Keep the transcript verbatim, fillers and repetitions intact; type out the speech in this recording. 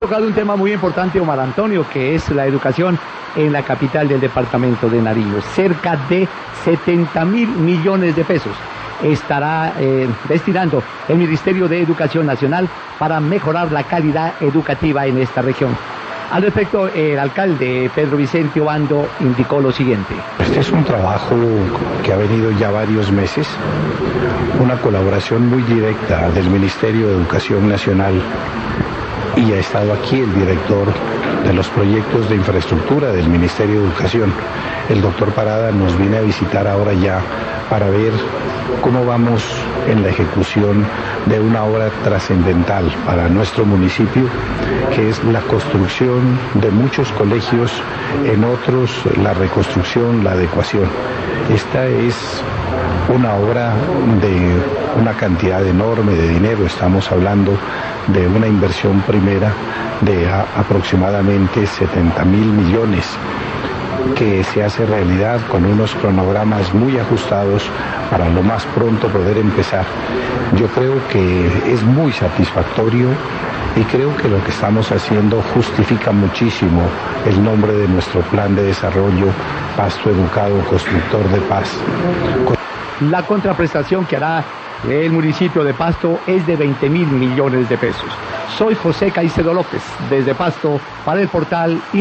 Tocado un tema muy importante, Omar Antonio, que es la educación en la capital del departamento de Nariño. Cerca de setenta mil millones de pesos estará eh, destinando el Ministerio de Educación Nacional para mejorar la calidad educativa en esta región. Al respecto, el alcalde Pedro Vicente Obando indicó lo siguiente. Este es un trabajo que ha venido ya varios meses, una colaboración muy directa del Ministerio de Educación Nacional, y ha estado aquí el director de los proyectos de infraestructura del Ministerio de Educación, el doctor Parada, nos viene a visitar ahora ya para ver cómo vamos en la ejecución de una obra trascendental para nuestro municipio, que es la construcción de muchos colegios, en otros la reconstrucción, la adecuación. Esta es una obra de una cantidad enorme de dinero, estamos hablando de una inversión primera de a, aproximadamente setenta mil millones, que se hace realidad con unos cronogramas muy ajustados para lo más pronto poder empezar. Yo creo que es muy satisfactorio y creo que lo que estamos haciendo justifica muchísimo el nombre de nuestro plan de desarrollo, Pasto Educado, Constructor de Paz. La contraprestación que hará el municipio de Pasto es de veinte mil millones de pesos. Soy José Caicedo López, desde Pasto, para el portal